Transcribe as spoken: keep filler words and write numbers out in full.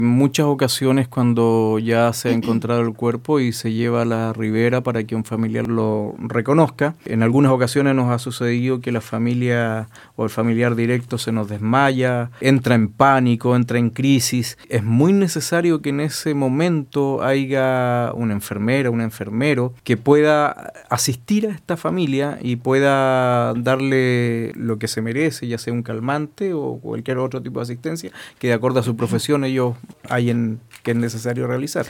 En muchas ocasiones cuando ya se ha encontrado el cuerpo y se lleva a la ribera para que un familiar lo reconozca, en algunas ocasiones nos ha sucedido que la familia o el familiar directo se nos desmaya, entra en pánico, entra en crisis. Es muy necesario que en ese momento haya una enfermera, un enfermero que pueda asistir a esta familia y pueda darle lo que se merece, ya sea un calmante o cualquier otro tipo de asistencia que de acuerdo a su profesión ellos hayan que es necesario realizar.